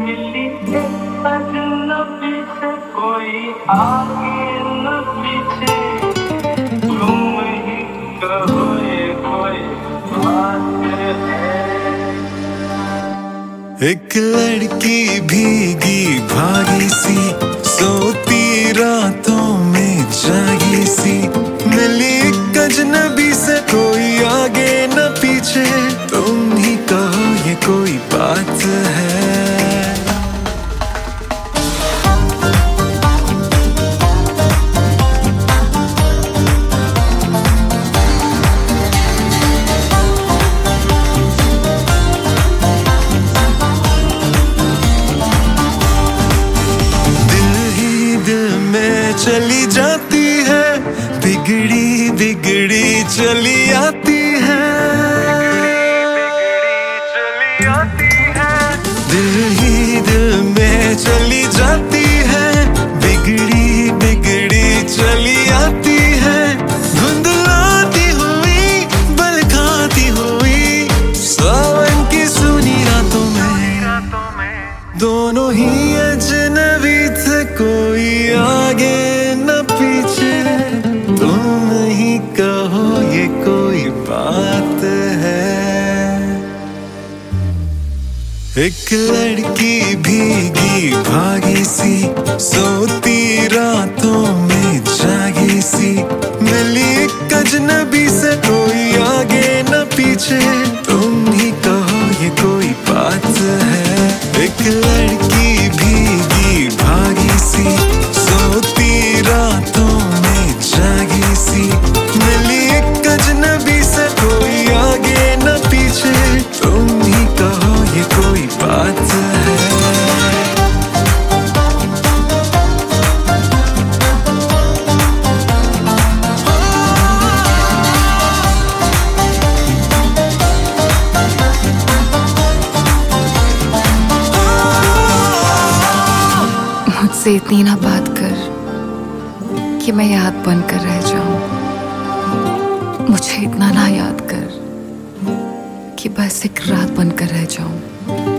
मिली एक अजनबी से, कोई आगे न पीछे। तुम ही कहो ये कोई बात है। एक लड़की भीगी भागी सी, सोती रातों में जागी सी, मिली एक अजनबी से, कोई आगे न पीछे। तुम ही कहो ये कोई बात है। चली जाती है, बिगड़ी बिगड़ी चली आती है, चली आती है। दिल ही दिल में चली जाती है, बिगड़ी बिगड़ी चली आती है। धुंधलाती हुई बल खाती हुई, सावन की सुनी रातों में दोनों ही अजनबी थे, कोई आगे न पीछे। तुम ही कहो ये कोई बात है। एक लड़की भीगी भागी सी, सोती रातों में जागी सी, मिली एक अजनबी से, कोई आगे न पीछे। तुम ही कहो ये कोई बात है। एक लड़की भीगी भागी सी, सोती रातों में जागी सी, मिली एक अजनबी से, कोई आगे न पीछे। तुम ही कहो ये कोई बात है। मुझसे इतनी ना बात कर कि मैं याद बनकर रह जाऊं। मुझे इतना ना याद कर कि बस एक रात बनकर रह जाऊं।